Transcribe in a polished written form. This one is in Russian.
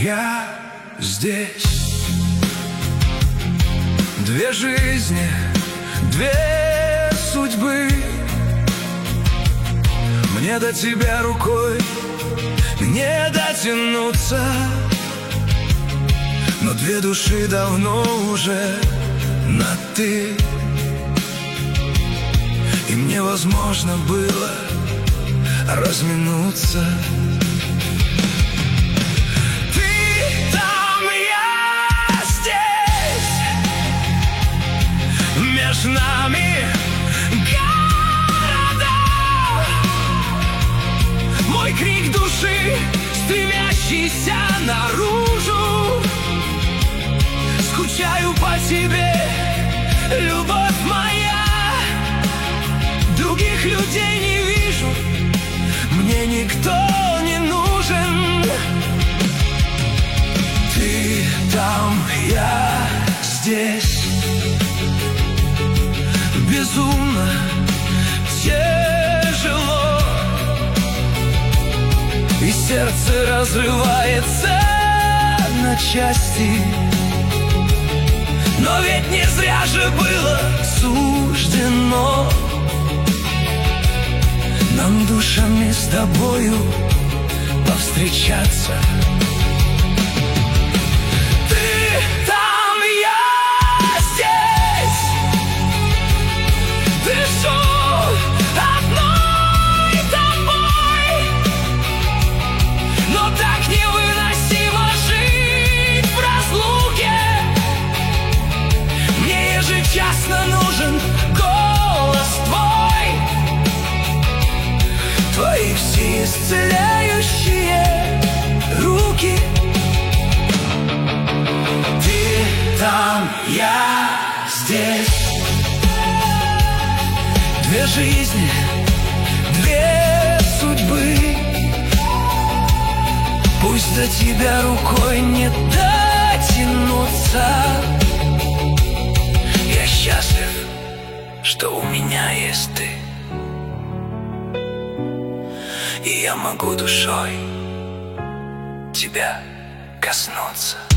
я здесь. Две жизни, две судьбы. Мне до тебя рукой не дотянуться, но две души давно уже на «ты». Им невозможно было разминуться. Ты там, я здесь. Между нами города. Мой крик души, стремящийся наружу. Скучаю по тебе, любовь моя. Других людей не вижу, мне никто не нужен. Ты там, я здесь. Безумно тяжело, и сердце разрывается на части. Но ведь не зря же было суждено нам душами с тобою повстречаться. Ты там, я здесь. Дышу одной тобой, но так невыносимо жить в разлуке. Мне ежечасно нужен голос твой, твои все исцеляющие руки. Ты там, я здесь. Две жизни, две судьбы. Пусть до тебя рукой не дотянуться. Я счастлив, что у меня есть ты, и я могу душой тебя коснуться.